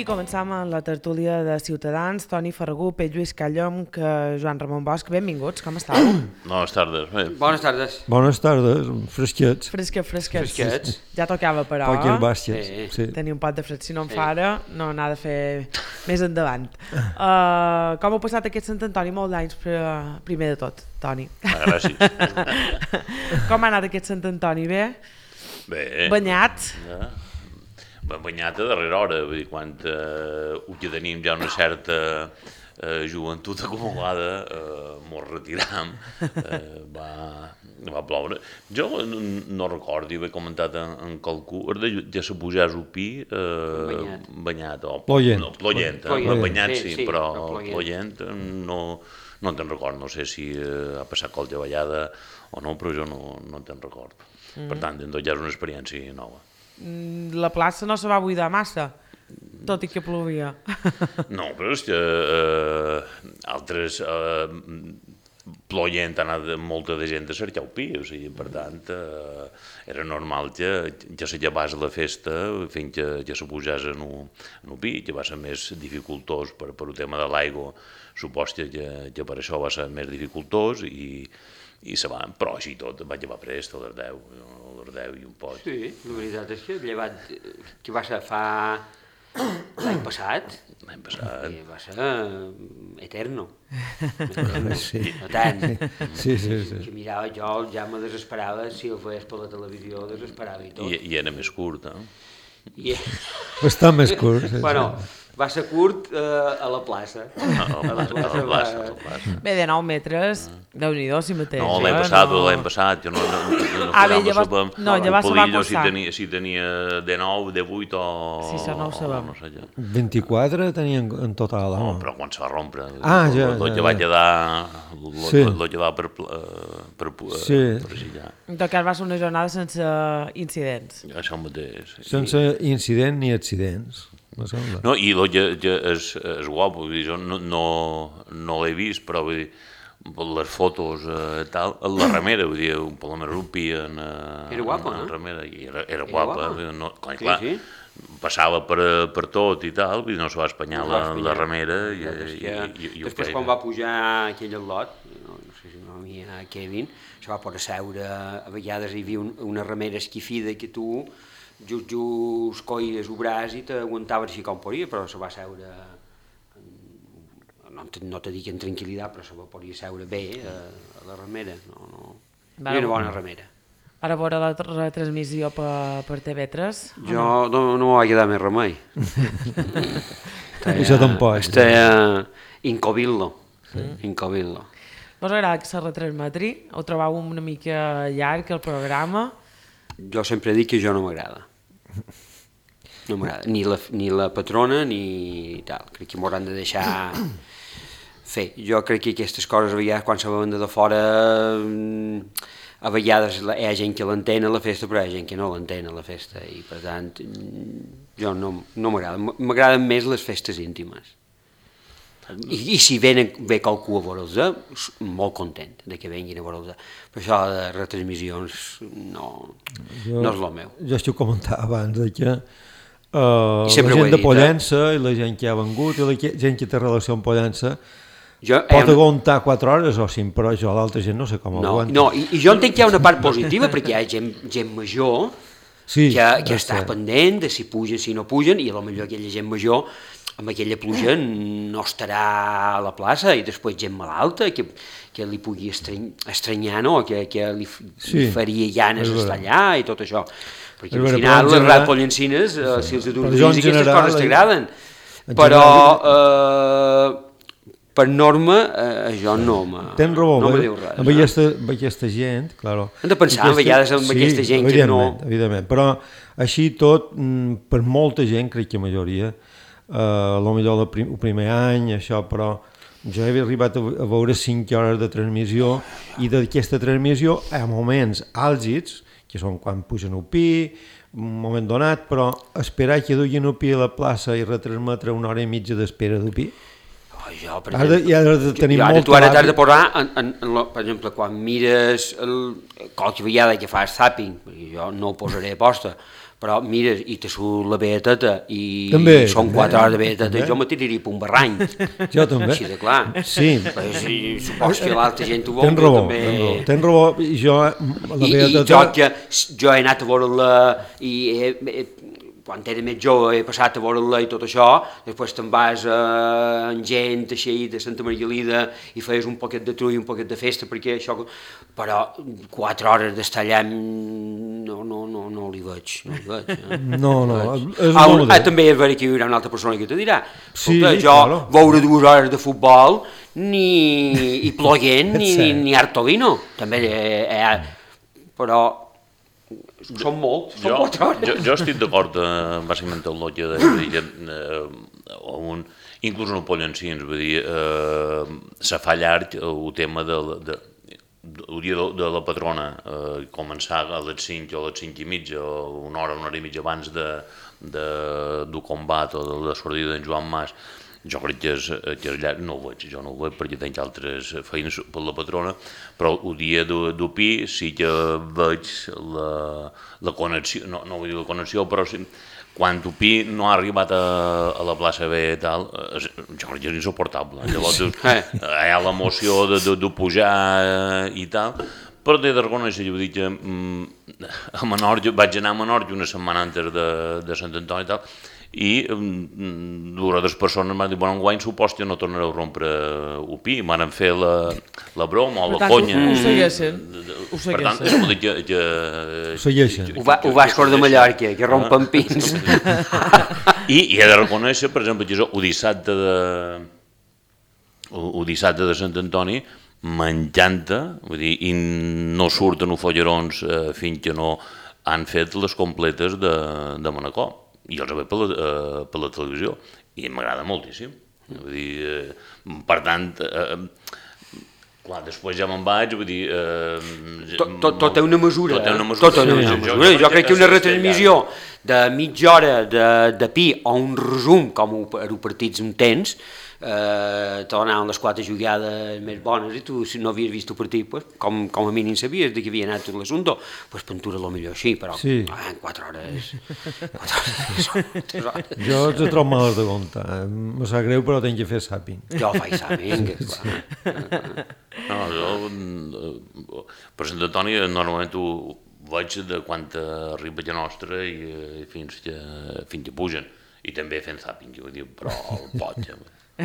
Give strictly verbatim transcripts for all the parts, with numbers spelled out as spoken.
Avui començam amb la tertúlia de Ciutadans, Toni Ferragú, Pere Lluís Callom, que Joan Ramon Bosch. Benvinguts, com estàu? Bones tardes. Bé. Bones tardes. Bones tardes, fresquets. Fresquets, fresquets. Fresquets. Ja tocava, però. Poques bàsties. Sí. Sí. Tenir un pot de fred, si no en Sí. fa ara, no n'ha de fer més endavant. Uh, com ha passat aquest Sant Antoni? Molts anys, primer de tot, Toni. Ah, gràcies. Com ha anat aquest Sant Antoni? Bé? Bé. Banyat? Ja. Banyat a darrera hora, vull dir, quan eh, ja tenim ja una certa eh, joventut acumulada, eh, mos retiram, eh, va, va ploure. Jo no, no recordo, jo he comentat en, en qualcú, ja se pujàs el pi, eh, Banyat. banyat, o Ploient. no, ploient, Ploient. eh? Banyat sí, Sí, sí, però però ploient. ploient no, no te'n record, no sé si eh, ha passat qualque ballada o no, però jo no, no te'n record. Mm. Per tant, en tot ja és una experiència nova. La plaça no se va buidar massa, tot i que plovia. No, però és que eh, altres eh, ploient ha anat molta de gent a cercar el pi, o sigui, per tant, eh, era normal que ja se llevàs a la festa fent que ja se pujàs en un, en un pi, que va ser més dificultós per, per el tema de l'aigua, supos que, que per això va ser més dificultós i, i se van, però així tot va llevar prest a les deu, a les deu i un poc. Sí, la veritat és que llevat, que va ser fa l'any passat, L'any passat. i va ser eterno. Sí. No tant. Sí, sí, sí. Que mirava, jo ja me desesperava, si el feies per la televisió, desesperava i tot. I, i era més curt, eh? I, Està més curt. Sí, bueno, va ser curt eh, a la plaça. A la plaça, a la plaça, a la plaça. Bé, de nou metres, Déu-n'hi-do, si mateix. No, l'any eh? passat, No. l'any passat, jo no, no, no, Ah, bé, no llavors- sabem no, llavors se va Polillo si cursar. tenia, si tenia de nou, de vuit o... Sí, això no ho sabem. No sé jo. vint-i-quatre tenien en total, No, home. però quan se va rompre, Ah, ja, lo, lo ja, que va ja. quedar, lo, Sí. lo, lo que va per, pla- per, per, Sí. per aixillar. En tot cas va ser una jornada sense incidents. Això mateix. Sí. Sense incident ni accidents, me sembla. No, i el que, que és, és guapo, vull dir, jo no, no, no l'he vist, però vull dir, per les fotos eh, tal, la remera, vull dir, un Palomero Rupi en, eh, Era guapa, en, en no? remera, i era, era Era guapa, guapa. vull dir, no, clar, Sí, clar, sí. passava per, per tot i tal, vull dir, no se va espanyar No la, va espanyar. la remera i, La veritat és i, que i, i ho després, feia. quan va pujar aquell lot, no, no sé si no hi ha Kevin, se va poder seure, a vegades hi havia un, una remera esquifida que tu just, just coies el braç i t'aguantaves així com podia, però se va seure, no, te- no te dic en tranquil·litat, però se va poder seure bé a, a la remera, no, no. Hi havia una bona remera. Ara veure la retransmissió per, per T V tres? Jo no, no m'ho va quedar més remei. Això tampoc. Estava incovillo, incovillo. Vos agrada que se retransmetri? Ho trobeu una mica llarg, el programa? Jo sempre dic que jo no m'agrada. No m'agrada. Ni la, ni la patrona ni tal. Crec que m'hauran de deixar fer. Jo crec que aquestes coses, a vegades, quan se veuen de fora, mm, a vegades la- hi ha gent que l'entén a la festa, però hi ha gent que no l'entén a la festa. I, per tant, mm, jo no, no m'agrada. M- M'agraden més les festes íntimes. I, i si venen, ve qualcú a veure'ls, molt content de que venguin a veure'ls. Per això de retransmissions no, Jo, no és el meu. Jo això ho comentava abans, de que uh, I la sempre ho he gent de dit, Pollença i la gent que ha vengut i la que- gent que té relació amb Pollença Jo, pot eh, aguantar quatre hores o cinc, però jo l'altra gent no sé com no, aguanta. no, i, i jo entenc que hi ha una part positiva, perquè hi ha gent, gent major sí, que, que és està cert. pendent de si pugen, si no pugen, i potser aquella gent major amb aquella pluja no estarà a la plaça, i després gent malalta que, que li pugui estrany, estranyar, no? que, que li, f- Sí, li faria ganes és estar veritat. allà i tot això. Perquè És al veritat, final però en les general- ratollencines, eh, si els Però adormís, jo en aquestes general, coses eh, t'agraden. en Però general- eh, per norma eh, això no me, Tens raó, no me amb, diu res. amb, eh? aquesta, amb aquesta gent, claro. Hem de pensar a vegades en aquesta gent que no- evidentment, evidentment, però així tot, mm, per molta gent, crec que majoria, eh, a lo millor el, prim, el primer any, això, però jo he arribat a, a veure cinc hores de transmissió i d'aquesta transmissió hi ha moments àlgids, que són quan pugen el pi, un moment donat, però esperar que duguin el pi a la plaça i retransmetre una hora i mitja d'espera del pi, Oh, jo, per Has de- exemple, i has de tenir jo, ara molta tu ara t'has base. de posar, en, en, en lo, per exemple, quan mires el, qualque vegada que fas zapping, perquè jo no ho posaré a posta, però mires i te surt la beateta i també, són també, quatre hores de beateta, també. jo me tiraria per un barrany. Jo també. Així de clar. Sí. Pues, i supos que l'altra gent ho vol, Tens raó, també... tens raó. Tens raó, i jo, la I, i beateta... jo, que, jo he anat a veure-la i he, he, quan era més jove he passat a veure-la i tot això, després te'n vas eh, amb gent així de Santa Margalida i feies un poquet de trull, un poquet de festa, perquè això... Però quatre hores d'estar allà no, no, no, no li veig, no li veig. Eh? No, no, és ah, molt ah, també és veritat que hi haurà una altra persona que te dirà, Sí, escolta, jo claro. veure dues hores de futbol ni i ploient ni, ni, ni Artovino, també eh, eh, però són molt, són Jo, quatre hores. jo, jo estic d'acord eh, bàsicament amb el que deia, eh, un, inclús en el Pollancins, vull dir, eh, se fa llarg el tema de, de, el dia de, de la patrona, eh, començar a les cinc o a les cinc i mitja, o una hora, una hora i mitja abans de, de, del combat o de la sortida d'en Joan Mas. Jo crec que és, que és llarg, no ho veig, jo no ho veig perquè tinc altres feines per la patrona, però el dia d'Upí sí que veig la, la connexió, no, no vull dir la connexió, però sí, quan Upí no ha arribat a, a la plaça B i tal, és, jo crec que és insuportable. Llavors hi ha l'emoció de, de, de pujar i tal, però t'he de reconèixer, jo vull dir que mm, a Menorca, vaig anar a Menorca una setmana antes de, de Sant Antoni i tal, i mm, dues persones m'han dit, bueno, enguany supos que no tornareu a rompre Upí, m'han fet la, la broma o la conya. Ho segueixen, ho Per tant, segueixen. vol dir que... que Segueixen. Ho va, ho Vasco de Mallorca, que rompen pins. I, I he de reconèixer, per exemple, que jo, el dissabte de, el dissabte de Sant Antoni m'encanta, vull dir, i no surten els follerons eh, fins que no han fet les completes de, de Manacor. I els veig per la, eh, per la televisió i m'agrada moltíssim. Vull dir, eh, per tant, eh, clar, després ja me'n vaig, vull dir... Eh, tot, tot, tot té una mesura. Tot té una mesura. Tot té una Sí, mesura. jo- Jo, jo jo crec que una és- és retransmissió de mitja hora de, de pi o un resum, com ho, ho partits un temps, eh, te donaven les quatre jugades més bones i tu, si no havies vist el partit, pues, com, com a mínim sabies de què havia anat tot l'assumpte, pues pintura lo millor així, però Sí. ah, en quatre hores... Quatre hores, tres hores. Jo els he trobat males de compte. Me sap greu, però tinc que fer sàping. Jo faig sàping, clar. No, jo, eh, per Sant Antoni, normalment ho veig de quan arriba a nostra i, i fins, que, fins que pugen. I també fent zàping, vull dir, però el pot. Ja.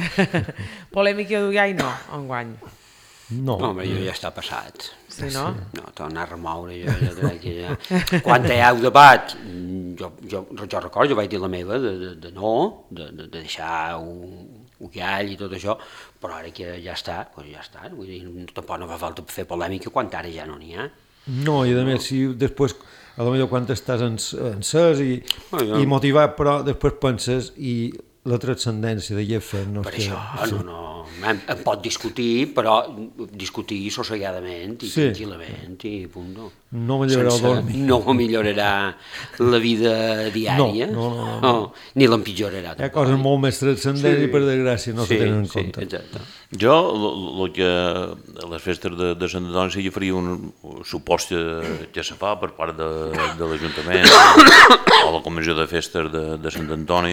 Polèmica d'Ullai no, enguany. No. No, home, jo ja està passat. Sí, no? No, tornar a remoure, jo, jo crec que ja... Quan hi ha el debat, jo, jo, jo recordo, jo vaig dir la meva de, de, de no, de, de deixar un, un gall i tot això, però ara que ja està, doncs ja està. Vull dir, tampoc no fa falta fer polèmica quan ara ja no n'hi ha. No, i a més, si després, a lo millor quan estàs encès i, Oh, ja. i motivat, però després penses i la transcendència de què fer, no Per sé. això, no, no, em, em pot discutir, però discutir sossegadament i Sí. tranquil·lament i punt. No millorarà el dormir. No millorarà la vida diària, No, no, no, no. ni l'empitjorarà. Hi ha coses molt més transcendents Sí. i per desgràcia no sí, se tenen en sí, compte. exacte. Jo, el que a les festes de, de Sant Antoni sí que faria un supòs que, que se fa per part de, de l'Ajuntament o la Comissió de Festes de, de Sant Antoni,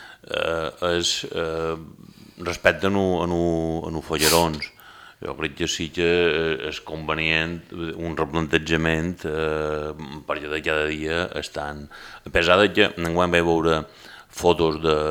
eh, és eh, respecte a els follerons. Jo crec que sí que és convenient un replantejament eh, perquè de cada dia estan... A pesar de que enguany vaig veure fotos de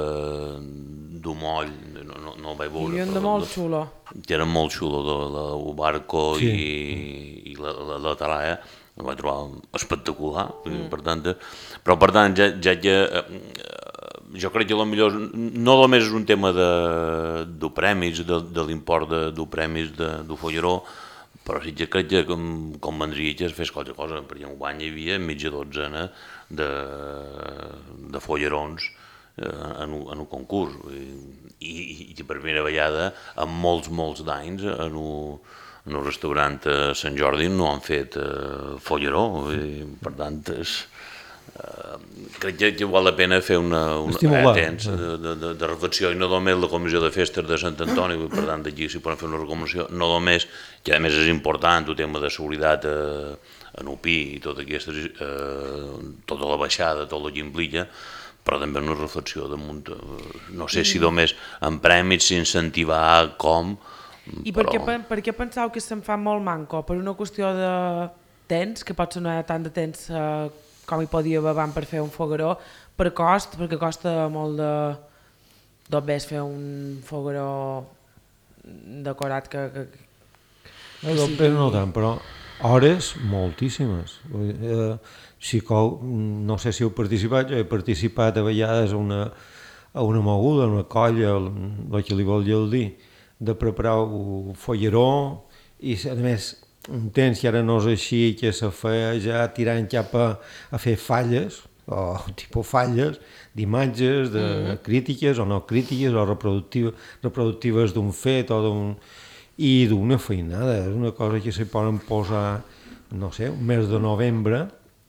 d'un moll, no, no, no vaig veure... I un de però molt xulo. que era molt xulo, de, de, el barco Sí. i, i la, la, la talaia, ho vaig trobar espectacular, mm. per tant, però per tant, ja, ja que eh, jo crec que millor no només és un tema de, de premis, de, de l'import de, de premis de, de folleró, però sí que crec que com, convendria que es fes qualsevol cosa, perquè enguany hi havia mitja dotzena de, de follerons eh, en, un, en un concurs, i, i, i per primera vegada, en molts, molts d'anys, en un, en un restaurant a Sant Jordi no han fet eh, folleró, i, per tant, és, crec que, que val la pena fer una, una Estimular. eh, temps de, de, de, de reflexió, i no només la comissió de festes de Sant Antoni, per tant aquí s'hi poden fer una recomanació, no només, que a més és important el tema de seguretat eh, en U P I i tota aquesta, eh, tota la baixada, tot el que implica, però també una reflexió damunt, eh, no sé si només en prèmits s'incentivar com, I per, però... què, per què penseu que se'n fa molt manco? Per una qüestió de temps, que potser no hi ha tant de temps eh, com hi podia haver abans per fer un fogueró, per cost, perquè costa molt de d'obès fer un fogueró decorat que... que, que No, sigui... no tant, però hores moltíssimes. Eh, si cou, no sé si heu participat, jo he participat a vegades a una, a una moguda, a una colla, el que li vol dir, de preparar un folleró, i a més un temps que ara no és així, que se feia ja tirant cap a, a fer falles, o tipus falles, d'imatges, de mm. crítiques o no crítiques, o reproductives, reproductives d'un fet o d'un... i d'una feinada, és una cosa que se poden posar, no sé, un mes de novembre,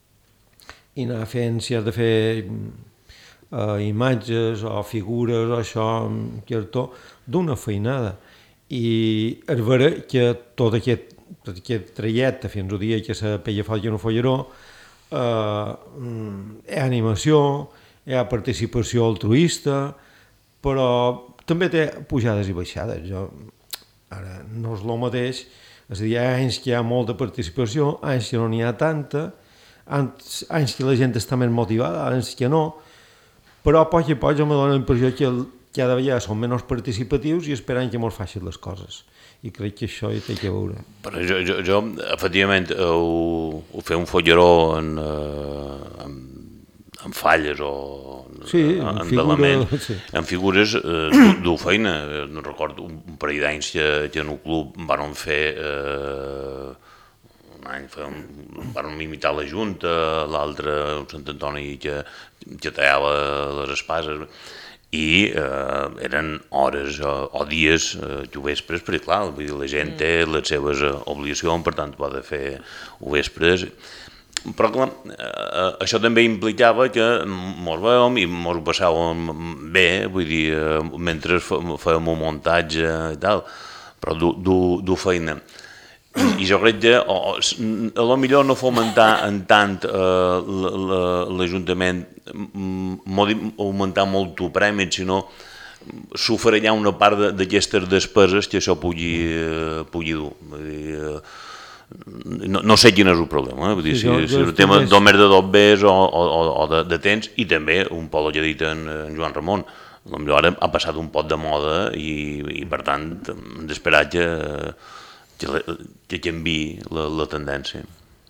i anar fent, si has de fer uh, imatges o figures o això, cartó, d'una feinada. I és vera que tot aquest, tot aquest trajecte fins al dia que se peia foc en un folleró, eh, hi ha animació, hi ha participació altruista, però també té pujades i baixades. Jo, ara, no és el mateix, és a dir, hi ha anys que hi ha molta participació, anys que no n'hi ha tanta, anys, anys que la gent està més motivada, anys que no, però a poc a poc jo me dóna la impressió que el, cada vegada són menys participatius i esperen que molt fàcil les coses. I crec que això hi té que veure. Però jo, jo, jo efectivament, ho, ho fer un folleró en, eh, en, en falles o sí, en, en, figura, elements, sí. en figures eh, du feina. No recordo un parell d'anys que, que en un club van fer... Eh, un any fèiem, van imitar la Junta, l'altre, un Sant Antoni que, que tallava les espases, i eh, eren hores o, o dies eh, que ho vespres, perquè clar, vull dir, la gent té les seves obligacions, per tant ho ha de fer ho vespres, però clar, eh, això també implicava que mos vèiem i mos ho passàvem bé, vull dir, eh, mentre fèiem un muntatge i tal, però du, du, du feina. I, i jo crec que o, o, a lo millor no fomentar en tant eh, l'Ajuntament augmentar molt el premi, sinó s'oferirà una part d'aquestes despeses que això pugui, eh, pugui dur. Vull dir, eh, no, no sé quin és el problema, eh? Vull dir, sí, si, jo, si jo és el tema més... només de dobbers o, o, o de, de temps, i també un poc que ha dit en, en Joan Ramon, potser ara ha passat un pot de moda i, i per tant hem d'esperar que que, que canviï la, la tendència.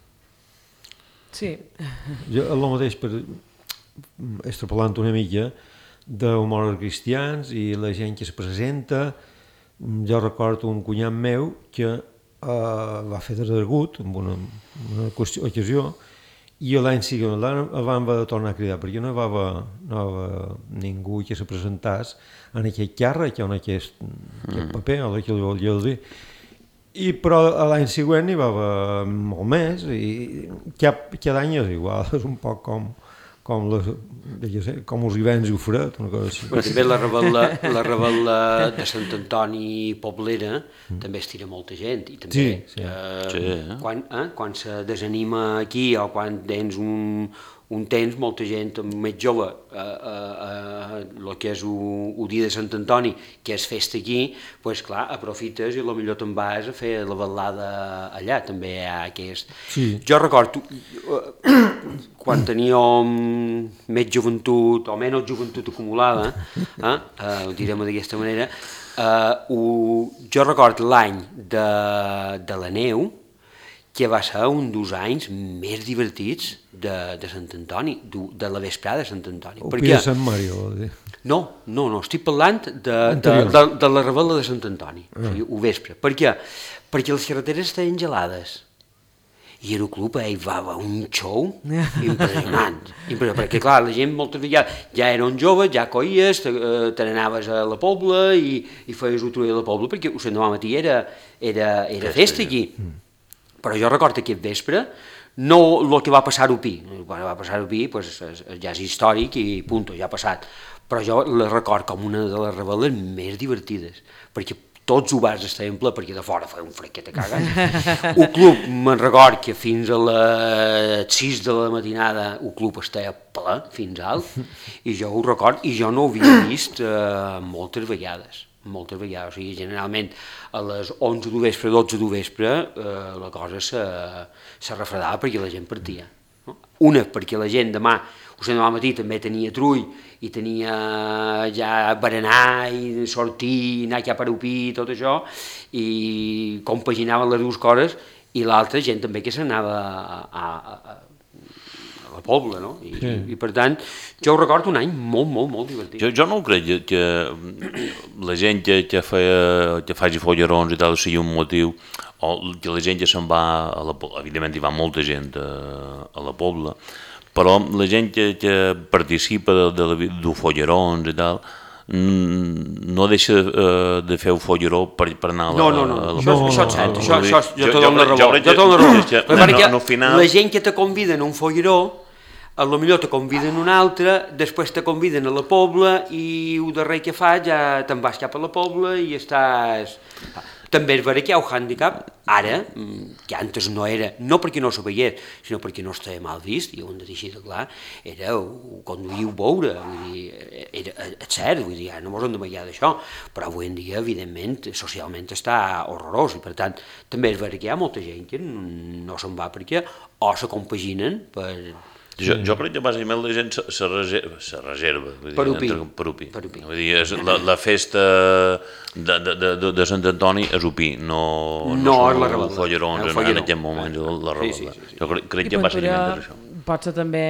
Sí. Jo, el mateix, per extrapolant una mica, d'humors cristians i la gent que es presenta, jo recordo un cunyat meu que eh, va fer desagut en una, una qüestió, ocasió, i l'any següent el van va tornar a cridar, perquè no hi va haver, no hi va haver ningú que se presentés en aquest càrrec, en aquest, aquest paper, o que li volia dir. I però l'any següent hi va haver molt més i cap, cada any és igual, és un poc com, com, les, sé, com els hiverns i el fred, una cosa així. Però també la rebel·la, la rebel·la de Sant Antoni Poblera mm. també estira molta gent i també sí, sí. Eh, sí, eh? Quan, eh, quan se desanima aquí o quan tens un, un temps, molta gent més jove, eh, eh, el que és el dia de Sant Antoni, que és festa aquí, doncs clar, aprofites i potser te'n vas a fer la ballada allà, també hi ha aquest... Sí. Jo recordo, quan teníem més joventut o menys joventut acumulada, eh, eh, ho direm d'aquesta manera, eh, ho, jo recordo l'any de, de la neu, que va ser un dels anys més divertits de, de Sant Antoni, de, de la vesprada de Sant Antoni. O Pia de Sant Mario, vol dir. No, no, no, estic parlant de, de, de, de la rebel·la de Sant Antoni, ah. O sigui, ho vespre. Per què? Perquè les carreteres estaven gelades. I el club hi va haver un show impressionant, impressionant, perquè clar, la gent moltes vegades ja eren joves, ja coies, te, te n'anaves a la Pobla i, i feies un trull a la Pobla, perquè el Sant Demà matí era, era, era festa aquí. Mm. Però jo recordo aquest vespre, no el que va passar a Upí. El que va passar a Upí pues, ja és històric i punt, ja ha passat. Però jo la record com una de les rebel·les més divertides, perquè tots ho vas estàvem ple, perquè de fora feia un frequet a cagar. El club, me'n record que fins a les sis de la matinada el club estava ple, fins alt, i jo ho record, i jo no ho havia vist eh, moltes vegades, moltes vegades. O sigui, generalment a les onze del vespre, dotze del vespre, eh, la cosa se, se refredava perquè la gent partia. No? Una, perquè la gent demà, o sigui, demà matí també tenia trull, i tenia ja berenar i sortir, anar cap a Upí i tot això, i compaginaven les dues coses, i l'altra gent també que s'anava a, a, a, a la Pobla, no? I, sí. i per tant, jo ho recordo un any molt, molt, molt divertit. Jo, jo no ho crec que, que la gent que, que, feia, que faci follerons i tal sigui un motiu, o que la gent que se'n va, a la, evidentment hi va molta gent a, a la Pobla, però la gent que, que participa de, de, de follerons i tal no deixa uh, de fer un folleró per, per anar a la... No, no, no, això, no, això és cert, no, això, no, això, jo te dono la raó, jo te dono la raó. La gent que te conviden a un folleró, a lo millor te conviden a un altre, després te conviden a la Pobla i el darrer que fa ja te'n vas cap a la Pobla i estàs... També és vera que hi ha un hàndicap, ara, que antes no era, no perquè no s'ho veiés, sinó perquè no estava mal vist, i ho hem de dir així de clar, era conduir-ho veure, vull dir, era, és cert, vull dir, no mos hem d'amagar d'això, però avui en dia, evidentment, socialment està horrorós, i per tant, també és vera que hi ha molta gent que no se'n va perquè o se compaginen per... Jo, jo crec que bàsicament la gent se, se reserva, se reserva vull dir, per Upí. Entre, per Upí. Per Upí. Vull dir, és la, la festa de, de, de, de Sant Antoni és Upí, no, no, no són la rebel·la. follerons en, en aquest moment, la, la rebel·la. Sí, sí, sí, sí. Jo crec, crec que bàsicament és això. Pot ser també,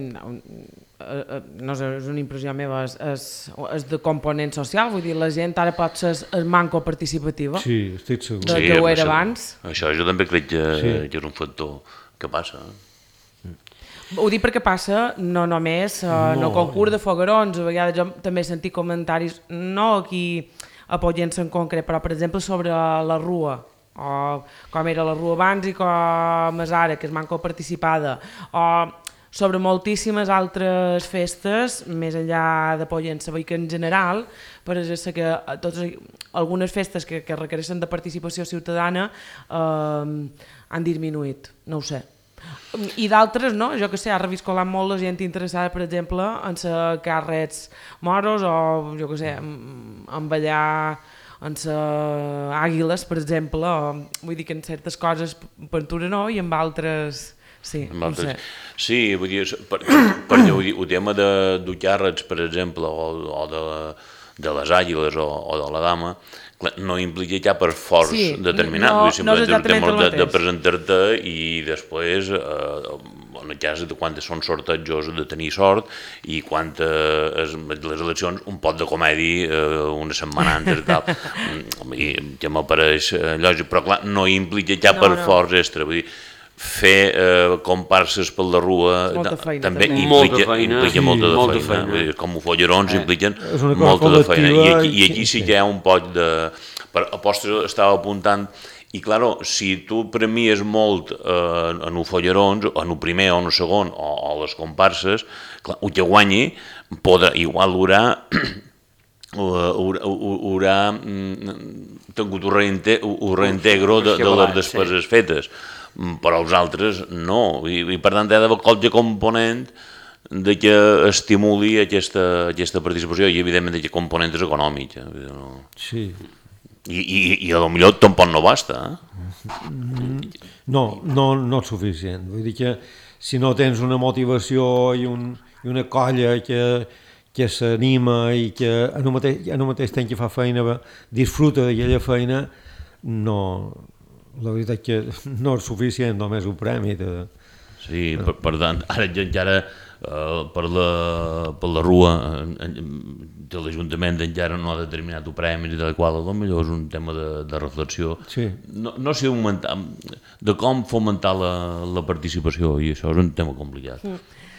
eh, no sé, és una impressió meva, és, és, és de component social, vull dir, la gent ara pot ser el manco participativa, sí, estic segur. de sí, que ho era això, abans. Això jo també crec que, sí. que és un factor que passa. Ho dic perquè passa no només uh, no. no concurs de foguerons, a vegades jo també he sentit comentaris, no aquí apoyant-se en concret, però per exemple sobre la rua, o com era la rua abans i com és ara, que és manco participada, o sobre moltíssimes altres festes, més enllà de Pollença, vull que en general, per exemple, que tots, algunes festes que, que requereixen de participació ciutadana eh, han disminuït, no ho sé. I d'altres, no? Jo que sé, ha reviscolat molt la gent interessada, per exemple, en ser carrets moros o, jo que sé, en ballar, en ser àguiles, per exemple, o, vull dir que en certes coses pintura no i en altres... Sí, no sé. Sí, vull dir, per, per dir, el tema de d'ucàrrets, per exemple, o, o de, de les àguiles o, o de la dama, no implica cap esforç sí, determinat, no, no és exactament el mateix. De, de presentar-te i després, eh, en el cas de quan són sortejos, de tenir sort, i quan eh, es, les eleccions, un pot de comèdia eh, una setmana antes i tal, i que m'apareix eh, lògic, però clar, no implica cap no, esforç no. extra, vull dir, fer eh, comparses per la rua feina, també, també. Implica, molta feina, implica sí, molta de molta feina, feina. Com els follerons eh, impliquen molta de feina i aquí, i aquí sí, sí que hi ha un poc de... Per apostes estava apuntant i claro, si tu premies molt eh, en els follerons, en el primer o en el segon o, o les comparses, clar, el que guanyi podrà, igual haurà haurà tingut un reintegro de, de les despeses sí. fetes, però els altres no, i, i per tant hi ha d'haver qualque component de que estimuli aquesta, aquesta participació i evidentment que component és econòmic. Eh? No. Sí. I, i, i a lo millor tampoc no basta. Eh? No, no, no és suficient. Vull dir que si no tens una motivació i, un, i una colla que, que s'anima i que en el mateix, en el mateix temps que fa feina disfruta d'aquella feina, no... La veritat que no és suficient només un premi. De... Sí, per, per tant, ara encara eh, per, la, per la rua eh, de l'Ajuntament encara no ha determinat el premi i tal qual, potser és un tema de, de reflexió. Sí. No, no sé augmentar, de com fomentar la, la participació i això és un tema complicat. Mm.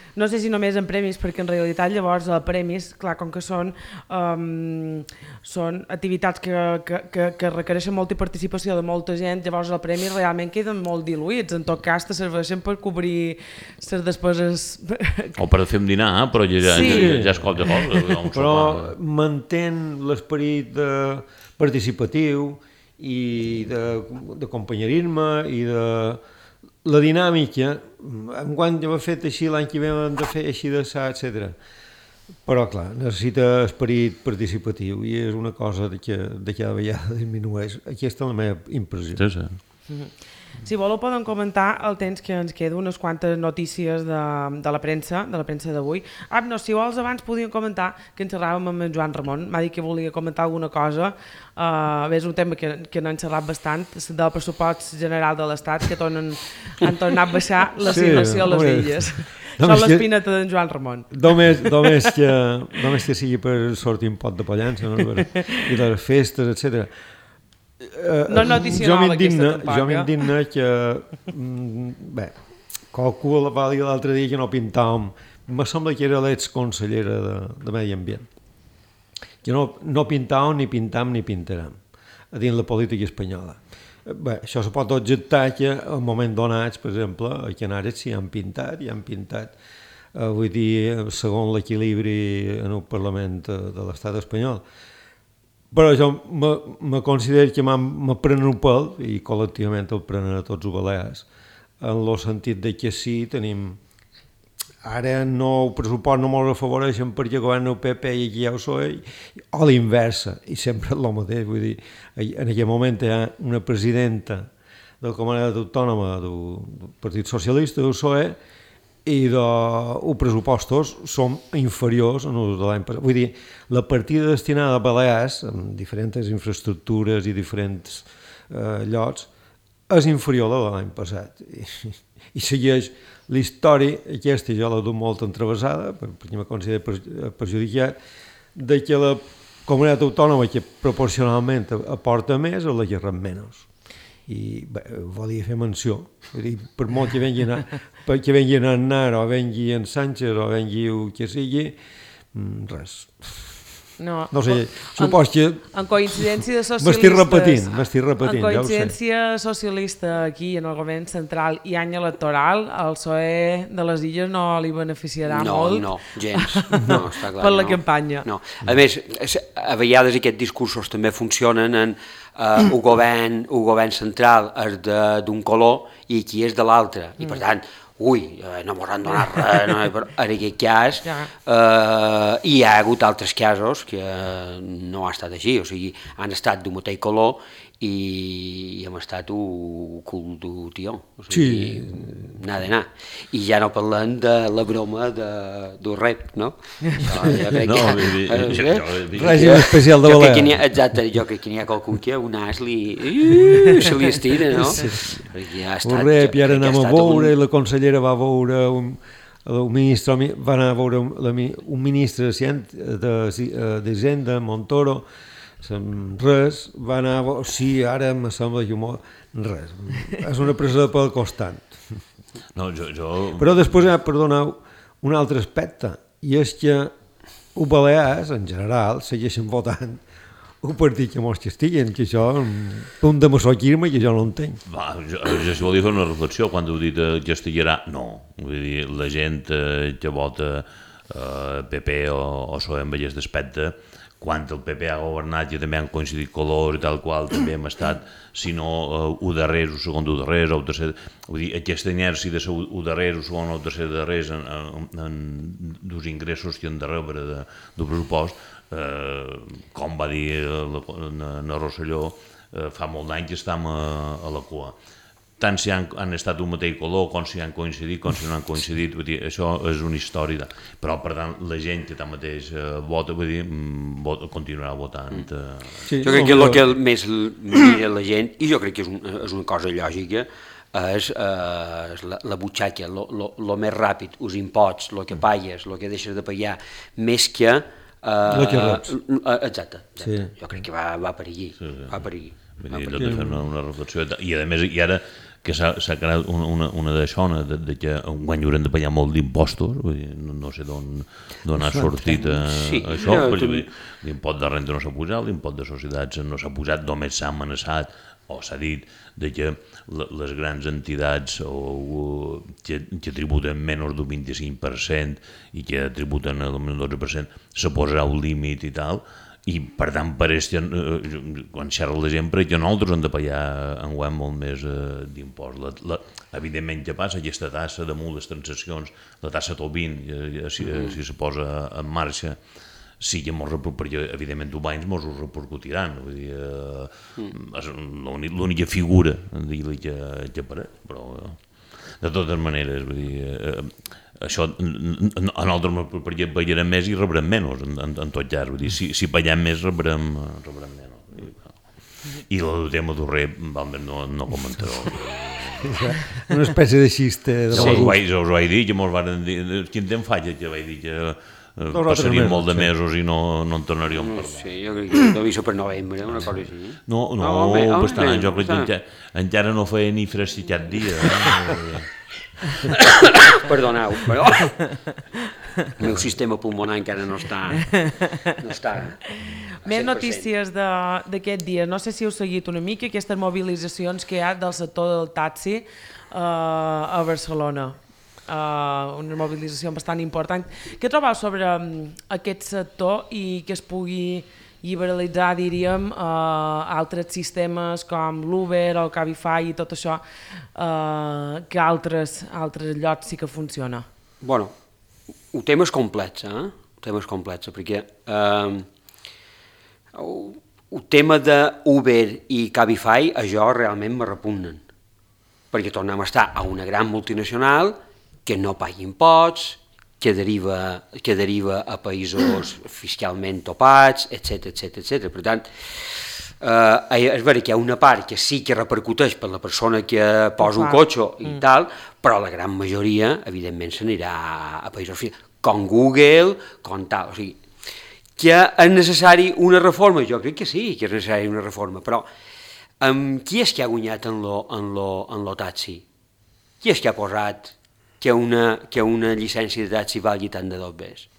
no sé si només en premis, perquè en realitat llavors a premis, clar, com que són, um, són activitats que, que, que, que requereixen molta participació de molta gent, llavors els premis realment queden molt diluïts, en tot cas te serveixen per cobrir les despeses... O per fer un dinar, però ja, sí. ja, ja és qualque cosa. Però mantén l'esperit de participatiu i de, de companyerisme i de la dinàmica. Enguany ja ho he fet així, l'any que ve hem de fer així d'assa, etcètera. Però, clar, necessita esperit participatiu i és una cosa de que de cada vegada disminueix. Aquesta és la meva impressió. Sí, sí. Si voleu podem comentar el temps que ens queda, unes quantes notícies de, de la premsa, de la premsa d'avui. Ah, no, si vols abans podíem comentar que en xerràvem amb en Joan Ramon, m'ha dit que volia comentar alguna cosa, uh, és un tema que, que n'han xerrat bastant, del pressupost general de l'Estat, que tornen, han tornat a baixar l'assignació sí, a les illes. Són l'espineta d'en Joan Ramon. Només, només, que, només que sigui per sortir un pot de pollança, no? Per, i les festes, etcètera. Uh, no és notícia nova aquesta tampoc. Jo m'indigna que, mm, bé, qualcú va dir l'altre dia que no pintàvem, me sembla que era l'exconsellera de, de Medi Ambient, que no, no pintàvem, ni pintam, ni pintarem, a dins la política espanyola. Bé, això se pot objectar que en moments donats, per exemple, a Canàries s'hi han pintat, i han pintat, uh, vull dir, segons l'equilibri en el Parlament de l'estat espanyol. Però jo me, me considero que me prenen un pèl, i col·lectivament el prenen a tots els balears, en el sentit de que sí, tenim... Ara no, el pressupost no m'ho afavoreixen perquè governa el P P i aquí hi ha el P S O E, o l'inversa, i sempre és el mateix. Vull dir, en aquell moment hi ha una presidenta de la comunitat autònoma del Partit Socialista, del P S O E, i els pressupostos són inferiors a els de l'any passat. Vull dir, la partida destinada a Balears, amb diferents infraestructures i diferents eh, llocs, és inferior a l'any passat. I, i segueix la història, aquesta jo la dono molt entrevesada, perquè me considero perjudicat, de que la comunitat autònoma que proporcionalment aporta més o la que rep menys. I bé, volia fer menció, dir, per molt que vengui a, que vengui a Aznar o vengui en Sánchez o vengui el que sigui, res. No, no sé, supos que... En coincidència de socialistes... M'estic repetint, m'estic repetint, en coincidència ja socialista aquí en el govern central i any electoral, el P S O E de les Illes no li beneficiarà no, molt. No, no, gens. No, està clar, per la no. campanya. No. A més, a vegades aquests discursos també funcionen en Uh, el, govern, el govern central és d'un color i aquí és de l'altre, i per tant, ui, no m'ho han donat res, no, però en aquest cas ja. uh, hi ha hagut altres casos que no ha estat així, o sigui, han estat d'un mateix color i, i hem estat un cul d'un tio, o sigui, sí. N'ha d'anar. I ja no parlem de la broma de, del rep, no? Això, jo crec no, que... Règim especial de Balears. Exacte, jo crec que n'hi ha qualcú que un as li... Uh, se li estira, no? Sí. Ja ha estat, un rep, i ara anem a veure, un... i la consellera va veure... Un... El ministre va anar a veure un, un ministre d'Hisenda, Montoro, res, va anar a veure, sí, ara me sembla que res, és una presa de pèl constant. No, jo, jo... Però després, perdoneu, un altre aspecte, i és que els balears, en general, segueixen votant un partit que mos castiguen, que això és un de masoquisme que jo no entenc. Va, jo, jo si volia fer una reflexió, quan heu dit eh, castiguerà, no. Vull dir, la gent eh, que vota eh, P P o, o P S O E en aquest aspecte, quan el P P ha governat i també han coincidit colors i tal qual, també hem estat, si no, uh, u darrers, o segon u darrers, o tercer... Vull dir, aquesta inèrcia de ser u darrers, o segon o tercer darrers en, en, en dos ingressos que han de rebre de, del pressupost, eh, com va dir la, la, la Rosselló, eh, fa molt d'any que estem a, a la cua. Tant si han, han estat un mateix color, com si han coincidit, com si no han coincidit, vull dir, això és una història. Però, per tant, la gent que tanmateix eh, vota, vull dir, vota, continuarà votant. Eh. Sí, jo crec que el que més mira la gent, i jo crec que és, un, és una cosa lògica, és, eh, és la, la butxaca, el més ràpid, els imposts, el que pagues, el que deixes de pagar, més que... Eh, el que reps. Exacte, exacte. Sí. Jo crec que va, va per allí, sí, sí. va per allí. Vull dir, tot de fer una, una reflexió, i a més, i ara que s'ha creat una, una, una d'això, de, de que enguany haurem de pagar molt d'impostos, no, no sé d'on ha sortit a, sí, això, no, tu... l'impost de renta no s'ha posat, l'impost de societats no s'ha posat, només s'ha amenaçat o s'ha dit de que les grans entitats o, o, que, que tributen menys d'un vint-i-cinc per cent i que tributen el dotze per cent se posarà un límit i tal, i per tant pareix que quan xerra la gent per que nosaltres hem de pagar enguany molt més eh, d'impost. Evidentment que passa aquesta tassa damunt les transaccions, la tassa Tobin, eh, si, eh, si se posa en marxa, sí que mos perquè evidentment els bancs mos ho repercutiran, vull dir, eh, mm. és l'única figura que, que apareix, però eh, de totes maneres, vull dir, eh, això a nosaltres perquè pagarem més i rebrem menys en, en, en tot cas, vull dir, si, si pagem més rebrem, rebrem menys. I el tema d'Urrer, no, no comentaré. Una espècie de xiste. De ja us, vaig, us ho vaig dir, que mos van dir, quin temps faig que vaig dir que eh, passaríem molt de mesos sí. i no, no en tornaríem a parlar. Sí, jo crec que l'aviso per novembre, una cosa així. No, no, no home, bastant, home, jo crec que encara, encara no feia ni fresc aquest dia. Eh? Perdoneu, però el meu sistema pulmonar encara no està... No està Més notícies d'aquest dia. No sé si heu seguit una mica aquestes mobilitzacions que hi ha del sector del taxi uh, a Barcelona. Uh, una mobilització bastant important. Què trobeu sobre um, aquest sector i que es pugui liberalitzar, diríem, uh, altres sistemes com l'Uber o el Cabify i tot això, uh, que altres, altres llocs sí que funciona? Bueno, el tema és complex, eh? El tema és complex, perquè eh, el, el tema d'Uber i Cabify, això realment me repugnen, perquè tornem a estar a una gran multinacional que no pagui imposts, que deriva, que deriva a països fiscalment topats, etcètera, etcètera, etcètera. Per tant, eh, és veritat que hi ha una part que sí que repercuteix per la persona que posa un cotxe i mm. tal, però la gran majoria, evidentment, s'anirà a països fiscals, com Google, com tal. O sigui, que és necessari una reforma? Jo crec que sí, que és necessari una reforma, però um, qui és que ha guanyat en lo, en lo, en lo taxi? Qui és que ha posat que una, que una llicència de taxi valgui tant de dos bes?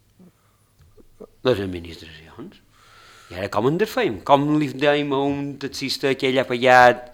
Les administracions. I ara com en desfeim? Com li dèiem a un taxista que ell ha pagat,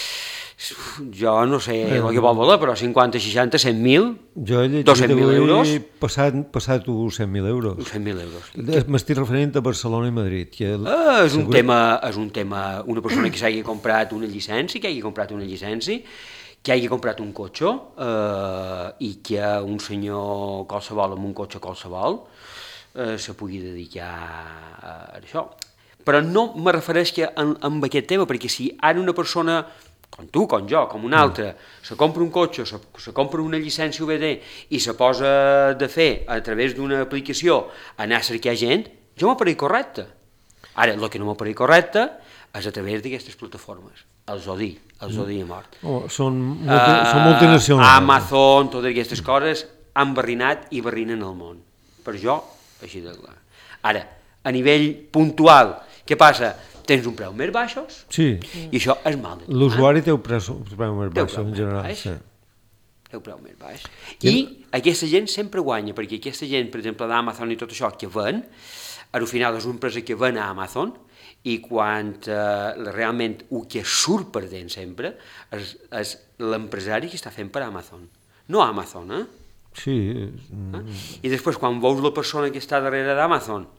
jo no sé el que vol valer, però cinquanta, seixanta, cent mil, dos-cents mil euros? Passat, passat uns cent mil euros. cent mil euros. M'estic referint a Barcelona i Madrid. Que el, ah, és, un tema, és un tema, una persona que s'hagi comprat una llicència, que hagi comprat una llicència, que hagi comprat un cotxe eh, i que un senyor qualsevol amb un cotxe qualsevol eh, se pugui dedicar a, a això. Però no me refereix que en, en aquest tema, perquè si ara una persona, com tu, com jo, com una altra, se compra un cotxe, se, se compra una llicència U B D i se posa de fer a través d'una aplicació anar a cercar gent, jo m'apareix correcte. Ara, el que no m'apareix correcte és a través d'aquestes plataformes. Els O D I, els O D I a mort. Oh, són, multi, uh, són multinacionals. Amazon, totes aquestes coses han barrinat i barrinen el món. Per jo, així de clar. Ara, a nivell puntual, què passa? Tens un preu més baixos sí. i això és mal. L'usuari té un preu, preu més baix en general. Baix. Sí. Té un preu més baix. I aquesta gent sempre guanya, perquè aquesta gent, per exemple, d'Amazon i tot això, que ven, al final és una empresa que ven a Amazon, i quan eh, realment el que surt perdent sempre és, és l'empresari que està fent per Amazon, no Amazon, eh? Sí. Eh? I després quan veus la persona que està darrere d'Amazon,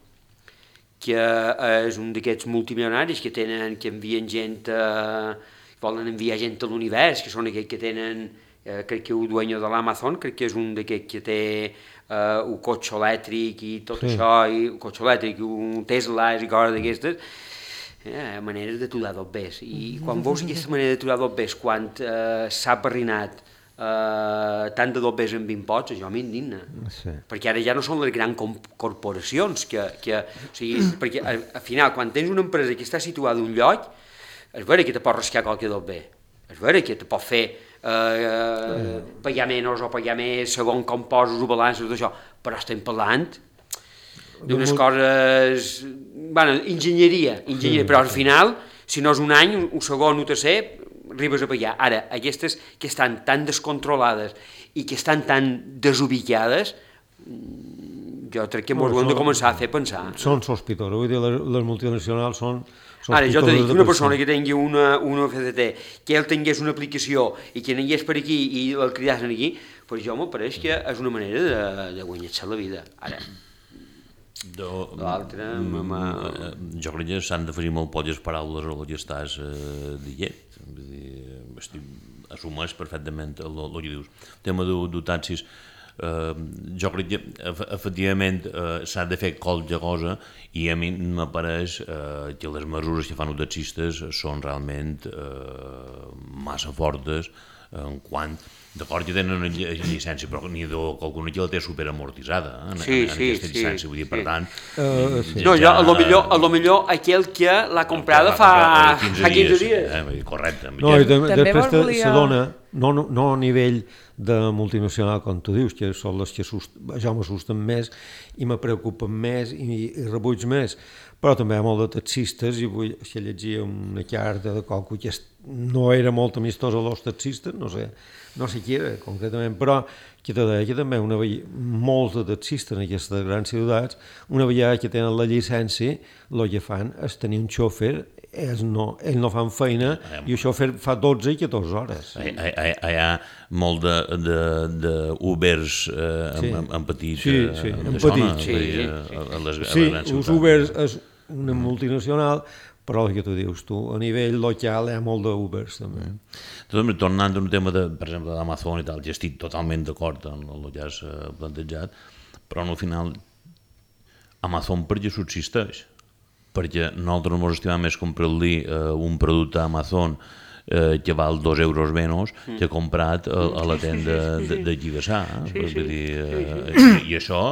que és un d'aquests multimilionaris que tenen, que envien gent, eh, volen enviar gent a l'univers, que són aquells que tenen, eh, crec que el dueño de l'Amazon, crec que és un d'aquests que té eh, un cotxe elèctric i tot sí. això, i un cotxe elèctric, un Tesla i coses d'aquestes, eh, maneres d'aturar dos bes. I quan veus aquesta manera d'aturar dos bes, quan eh, s'ha barrinat eh, tant de dos bes amb imposts, això m'indigna. Sí. Perquè ara ja no són les grans corporacions, que, que, o sigui, perquè al, al final, quan tens una empresa que està situada en un lloc, és vera que te pot rascar qualque dos bé, és vera que te pot fer eh, pagar menys o pagar més segons com poses o balances d'això, però estem parlant d'unes coses, bueno, enginyeria, enginyeria, però al final, si no és un any, un segon, un tercer, arribes a pagar. Ara, aquestes que estan tan descontrolades i que estan tan desubicades, jo crec que ens ho hem de començar a fer pensar. Són sospitoses, vull dir, les, les multinacionals són sospitoses. Ara, jo t'he dit que una per persona si. que tingui una, una F C T, que ell tingués una aplicació i que anés per aquí i el cridassin aquí, pues jo m'ho pareix que és una manera de, de guanyar-se la vida. Ara, l'altre... Jo crec que s'han d'afegir molt poques paraules a el que estàs eh, dient. Vull dir, estic, assumeix perfectament el, el que dius. El tema de, de taxis, eh, jo crec que efectivament eh, s'ha de fer qualque cosa i a mi m'apareix eh, que les mesures que fan els taxistes són realment eh, massa fortes en quant... D'acord que tenen una llicència, però n'hi ha qualcuna que la té superamortitzada eh, en, sí, en sí, aquesta sí, llicència, vull dir, per sí. tant... Uh, sí. No, jo, a lo millor, a lo millor aquell que l'ha comprada fa, fa quinze dies. Eh, correcte. No, i tam També després volia... se dona, no, no, no a nivell de multinacional, com tu dius, que són les que ja m'assusten més i me preocupen més i, i rebuig més, però també hi ha molt de taxistes, i vull, si llegia una carta de qualcú que no era molt amistós a els taxistes, no sé, no sé qui era concretament, però que te deia que també una vegada, molts de taxistes en aquestes grans ciutats, una vegada que tenen la llicència, el que fan és tenir un xòfer, ells no, ells no fan feina i el xòfer fa dotze i catorze hores. Hi, hi, hi ha molt de, de, de Ubers eh, Sí. en, en petits, Sí, eh, sí, en que sona, petits. vull dir, Sí, a, a les, a Sí, les grans els ciutats. Ubers és una multinacional, però el que tu dius tu, a nivell local hi ha molt d'Ubers també. Tot, tornant a un tema, de, per exemple, d'Amazon i tal, ja estic totalment d'acord amb el que has eh, plantejat, però al final Amazon per què subsisteix? Perquè nosaltres ens estimem més comprar-li eh, un producte a Amazon eh, que val dos euros menys que comprat a, a la tenda de, de Lligassà. Eh? Sí, sí, dir, eh, sí. I, I això,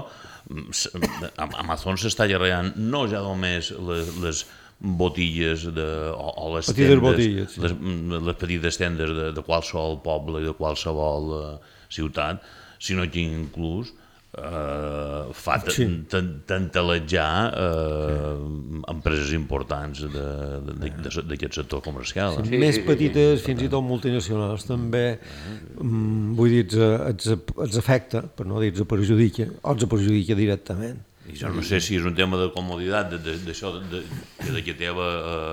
Amazon s'està llargant no ja només les, les botilles de, o, o les petites tendes, botilles, sí. les, les petites tendes de, de qualsevol poble i de qualsevol eh, ciutat, sinó que inclús eh, fa Sí. tantalejar eh, empreses importants d'aquest sector comercial. Sí, Eh? més petites, fins i tot multinacionals, també, mm, vull dir, els, els afecta, per no dir els perjudica, o els perjudica directament. I jo no sé si és un tema de comoditat, d'això, de, de, de que teva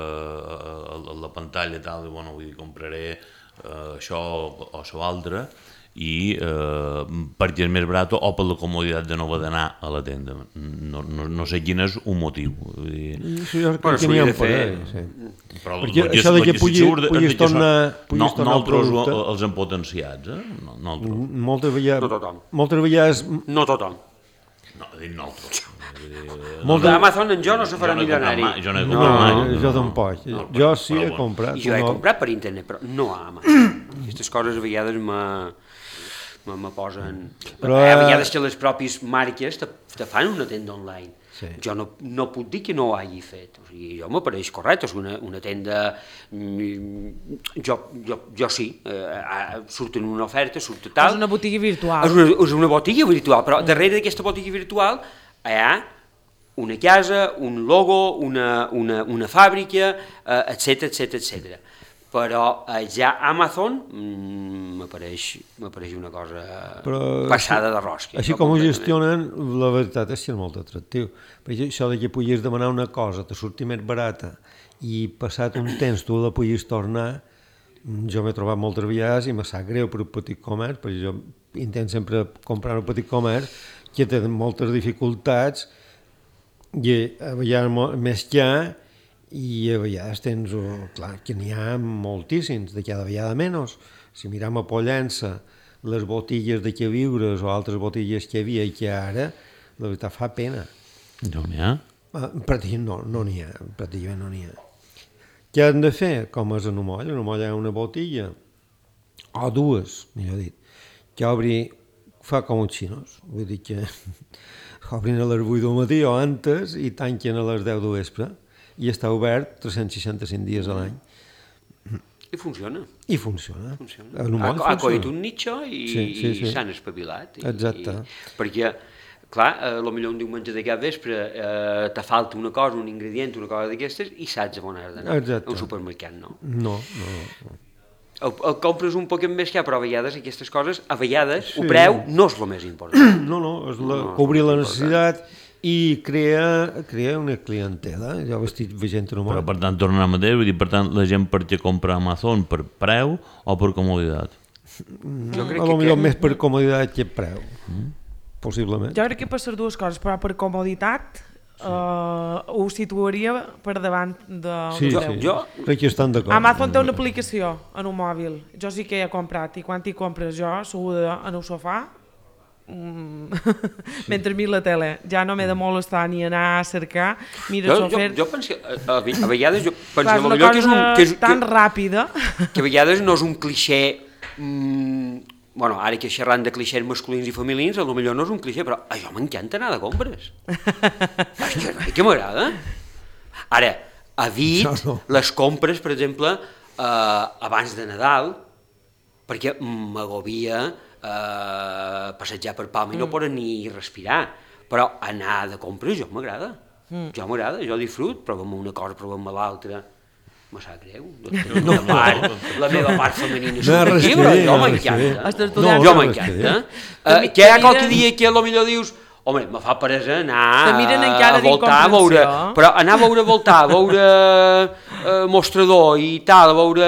eh, a la pantalla tal, bueno, vull dir, compraré eh, això o, o això altre, i eh, perquè és més barat o per la comoditat de no haver d'anar a la tenda. No, no, no sé quin és un motiu. Vull dir, Això jo crec Bueno, que s'ho n'hi ha hauria de per fer. ahí, sí. però Perquè el que- això de el que si puguis- surt, puguis de que són- tornar- puguis no, tornar el nosaltres producte. els hem potenciats, eh? No, nosaltres. Moltes vegades, No tothom. moltes vegades, No tothom. No, he dit nosaltres. Vull dir, Moltes- Amazon en jo no se farà Jo no he comprat milionari. mai, jo no he no, comprat mai. jo tampoc. No, Jo però- sí però he bueno. comprat. I jo he no. comprat per internet, però no a Amazon. Aquestes coses a vegades me, me, me posen... Però, a eh, vegades que les pròpies marques te, te fan una tenda online. Sí. Jo no, no puc dir que no ho hagi fet. O sigui, jo m'apareix correcte, és una, una tenda... mm, Jo, jo, jo sí, eh, surt en una oferta, surt tal... És una botiga virtual. És una, és una botiga virtual, però darrere d'aquesta botiga virtual hi ha una casa, un logo, una, una, una fàbrica, eh, etc etc etcètera. Però eh, ja Amazon mm, m'apareix m'apareix una cosa Però passada així- de rosca. Així no com ho completament. gestionen, la veritat és que és molt atractiu. Perquè això de que puguis demanar una cosa, te surti més barata, i passat un temps tu la puguis tornar, jo m'he trobat moltes vegades i me sap greu per un petit comerç, perquè jo intento sempre comprar un petit comerç que té moltes dificultats i a vegades mo- més que hi ha, i a vegades tens, oh, clar, que n'hi ha moltíssims, de cada vegada menys. Si miram a Pollença, les botigues de queviures o altres botigues que hi havia i que ara, la veritat fa pena. No n'hi ha? Ah, Pràcticament no, no n'hi ha, pràcticament no n'hi ha. Què han de fer? Com és en un moll? En un moll hi ha una botilla, o dues, millor dit, que obri, fa com uns xinos, vull dir que obrin a les vuit del matí o antes i tanquen a les deu de vespre, i està obert tres-cents seixanta-cinc dies a l'any. I funciona. I funciona. funciona. En un Ha, moll ha coit funciona. un nicho i, Sí, sí, sí. i s'han espavilat. I, Exacte. I, perquè, clar, eh, potser un diumenge de cap vespre eh, te falta una cosa, un ingredient, una cosa d'aquestes, i saps on has d'anar. Exacte. A un supermercat, no. No, no, no. el, el compres un poquet més car, però a vegades aquestes coses, a vegades, sí. El preu no és el més important. No, no, és la, no, cobrir la necessitat i crea, crea una clientela. Jo estic veient en un Però, per tant, tornem a mateix, vull dir, per tant, la gent per què compra Amazon? Per preu o per comoditat? Jo crec a lo millor que... més per comoditat que preu, mm. possiblement. Jo crec que per les dues coses, però per comoditat sí. uh, ho situaria per davant de... Sí, jo, sí, jo... crec que estan d'acord. Amazon té una aplicació en un mòbil, jo sí que he comprat, i quan t'hi compres jo, asseguda en el sofà, mm, sí. mentre miro la tele, ja no m'he de molestar ni anar a cercar, mira jo, jo, jo penso, a, a vegades jo penso clar, que, que és un, que és, tan que, ràpida que a vegades no és un clixé. Mm, bueno, ara que xerrant de clixés masculins i femenins, a lo millor no és un clixé, però a jo m'encanta anar de compres. És que, que m'agrada. Ara, evit no, no. les compres, per exemple, eh, abans de Nadal, perquè m'agobia eh, passejar per Palma i mm. no poden ni respirar, però anar de compres jo m'agrada. Mm. Jo m'agrada, jo disfrut, prova'm una cosa, prova'm l'altra. Me sap greu. No, la, part, la meva part femenina és no, aquí, però jo m'encanta. No, jo m'encanta. Uh, que hi ha qualque dia que potser dius home, me fa peresa anar a voltar, a veure, però anar a veure voltar, a veure uh, mostrador i tal, a veure...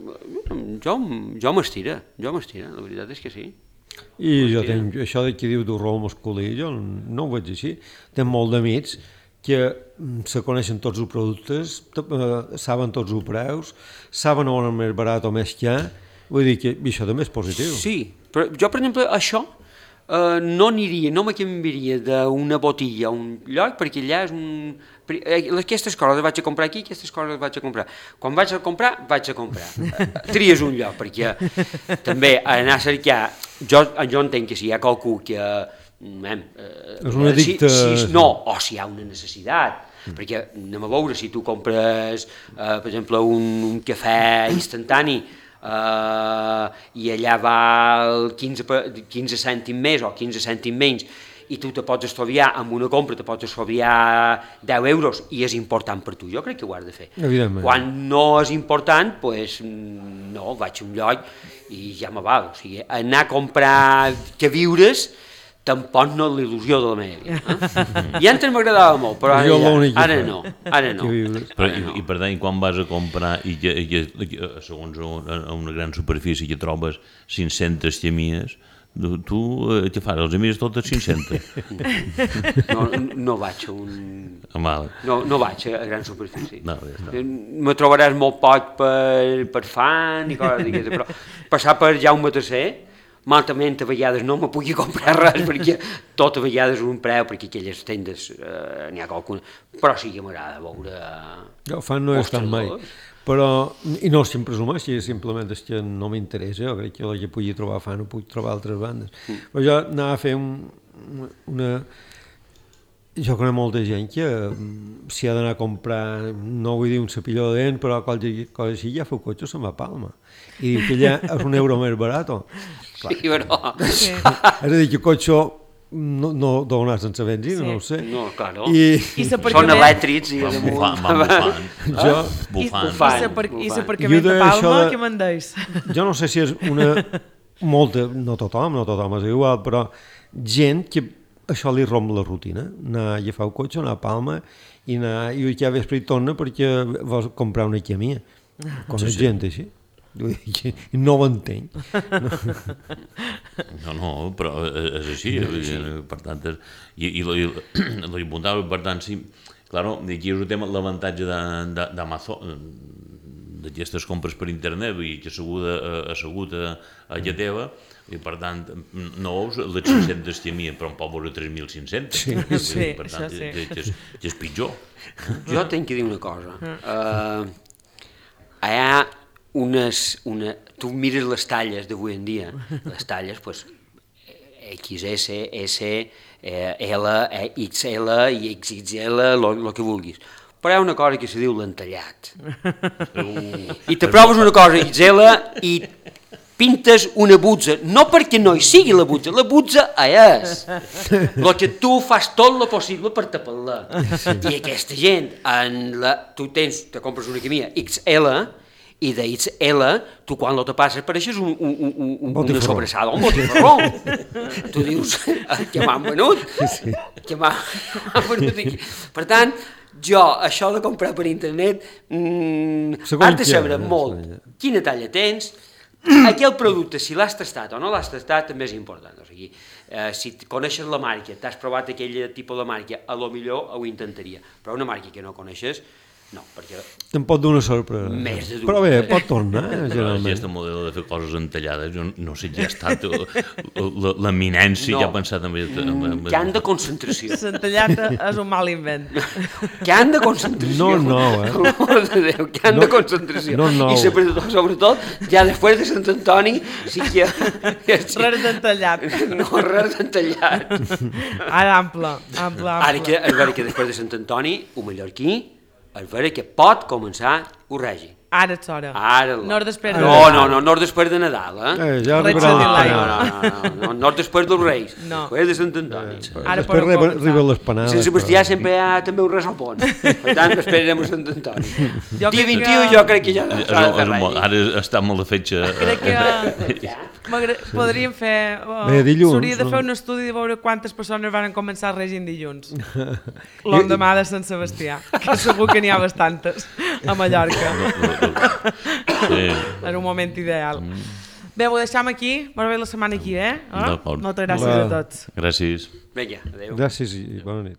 Jo, jo m'estira, jo m'estira, la veritat és que sí. I jo tenc, això que diu del rol masculí, jo no ho veig així. Tenc molt d'amics que se coneixen tots els productes, saben tots els preus, saben on és més barat o més car, vull dir que això també és positiu. Sí, però jo, per exemple, això eh, no aniria, no me canviaria d'una botilla a un lloc, perquè allà és un... Aquestes coses les vaig a comprar aquí, aquestes coses les vaig a comprar. Quan vaig a comprar, vaig a comprar. Tries un lloc, perquè també anar a cercar... Jo, jo entenc que si hi ha qualcú que... Mem, eh, és un addicte... Si, si, no, o si hi ha una necessitat, mm. perquè anem a veure, si tu compres, eh, per exemple, un, un cafè instantani eh, i allà va el quinze, quinze cèntim més o quinze cèntim menys i tu te pots estalviar amb una compra, te pots estalviar deu euros i és important per tu, jo crec que ho has de fer. Evidentment. Quan no és important, doncs no, vaig a un lloc i ja me val, o sigui, anar a comprar que viures tampoc no és l'il·lusió de la meva vida. Eh? I antes m'agradava molt, però ara, ja, ara no. Ara no. Però, i, I per tant, quan vas a comprar i que, i que segons una, una gran superfície que trobes cinc-centes ximies, tu què fas? Els mires totes cinc-centes? No, no vaig a un... No, no vaig a gran superfície. No, ja me trobaràs molt poc per, per fan i coses d'aquestes, però passar per Jaume tercer, malament a vegades no me pugui comprar res perquè tot a vegades és un preu, perquè aquelles tendes eh, n'hi ha qualcuna, però sí que m'agrada veure... Jo fan no he estat mai, però, i no sempre presumeixi, simplement és que no m'interessa, jo crec que el que pugui trobar fan ho puc trobar altres bandes, mm. però jo anava a fer un, una... Jo conec molta gent que si ha d'anar a comprar, no vull dir un cepilló de dent, però qualsevol cosa així ja fa el cotxe, se'n va a Palma. I diu que allà és un euro més barat. Sí, però... Sí. És a dir, que el cotxe no, no deu anar sense benzina, sí. No ho sé. No, clar, no. I... I són elèctrics i... Van bufant, van bufant. Jo... Bufant. I l'aparcament de Palma, de... què me'n deis? Jo no sé si és una... Molta, no tothom, no tothom és igual, però gent que això li romp la rutina, anar a agafar el cotxe, anar a Palma i anar, i ja vespre i torna perquè vols comprar una quimia. Com és gent així. No ho entenc. No, no, però és així. Per tant, i, i, i l'ho apuntava, per tant, sí, claro, aquí és el tema, l'avantatge d'Amazon, d'aquestes compres per internet, vull dir que assegut a, a la teva, i per tant, no veus les cinc-centes que mi, però en pot veure tres mil cinc-cents. Sí, sí, per tant, això sí. Que és, que és pitjor. Jo tinc que dir una cosa. Uh, hi ha unes... Una, tu mires les talles d'avui en dia, les talles, pues, X S, S, L, X L i X X L, el que vulguis. Però hi ha una cosa que se diu l'entallat. Uh, I te proves una cosa X L i pintes una butza, no perquè no hi sigui la butza, la butza és. El que tu fas tot el possible per tapar-la. I aquesta gent, en la, tu tens, te compres una camilla X L I d'ells L, tu quan lo te passes pareixes un, un, un, un, una Botifarró. sobrassada, un botifarró. Tu dius, que m'han venut, Sí. que m'han venut aquí. Per tant, jo, això de comprar per internet, mmm, Segons has de què, saber eh, molt segons quina talla tens, aquell producte, si l'has tastat o no l'has tastat, també és important. O sigui, eh, si coneixes la marca, t'has provat aquell tipus de marca, a lo millor ho intentaria. Però una marca que no coneixes, no, perquè... Te'n pot donar sorpresa. Més de Però bé, pot tornar, eh, Però generalment. aquest model de fer coses entallades, jo no sé qui ha estat l'eminència No. que ha pensat en... en- Que han de concentració. L'entallata és un mal invent. Que han de concentració. No, no, eh? Per l'amor de Déu, que han No, de concentració. no, no. I sobretot, sobretot, ja després de Sant Antoni, sí que... Res d'entallat. No, res d'entallat. Ara ample, ample, Ara ample. que, és vera que després de Sant Antoni, un mallorquí, és vera que pot començar el règim. Ara és hora. Ara... No és després de No, Nadal. no, no, no és després de Nadal, eh? Eh, ja Reig arribarà de el Dilai. No, penal. no, no, no, no és després dels Reis, No. després de Sant Antoni. Ara Després podeu arriba, començar. arriben les panades. Sant Sebastià sempre hi ha també un res al pont. Per tant, esperarem a Sant Antoni. Jo Dia crec vint-i-u que- jo crec que ja És, s'ha de fer és, molt- règim. ara està molt de fetge. Crec que m'agra- podríem fer... Uh, Bé, dilluns, S'hauria de no? fer un estudi de veure quantes persones van començar el règim dilluns. L'endemà de Sant Sebastià, que segur que n'hi ha bastantes a Mallorca. Sí. Era un moment ideal. Bé, ho deixem aquí. Bona bé la setmana aquí, eh? eh? D'acord. Moltes gràcies a Va. tots. Gràcies. Vinga, adéu. Gràcies i bona nit.